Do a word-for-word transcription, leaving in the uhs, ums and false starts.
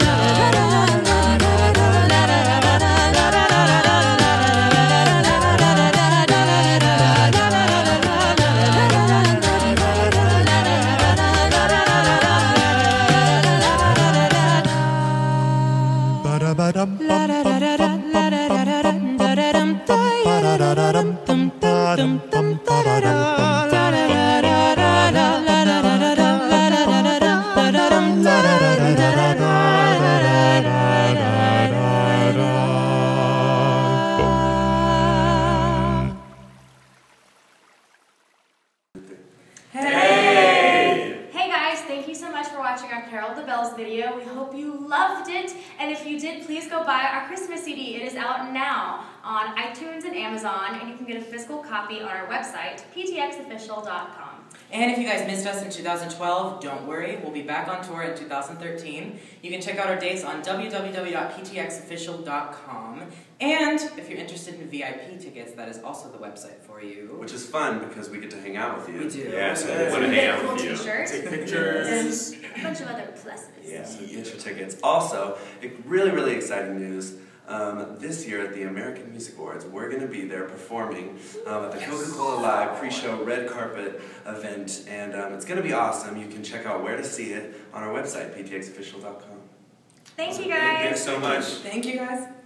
Carol the Bells video. We hope you loved it, and if you did, please go buy our Christmas C D. It is out now on iTunes and Amazon, and you can get a physical copy on our website, p t x official dot com. And if you guys missed us in two thousand twelve, don't worry, we'll be back on tour in two thousand thirteen. You can check out our dates on w w w dot p t x official dot com. And if you're interested in V I P tickets, that is also the website for you. Which is fun because we get to hang out with you. We do. Yeah, so So we want you to get hang a out cool with you. t-shirt. Take pictures. And a bunch of other pluses. Yeah, so get your tickets. Also, really, really exciting news. Um, this year at the American Music Awards, we're going to be there performing um, at the Coca-Cola Live pre-show red carpet event, and um, it's going to be awesome. You can check out where to see it on our website, p t x official dot com. Thank you guys. Thanks so much. Thank you guys.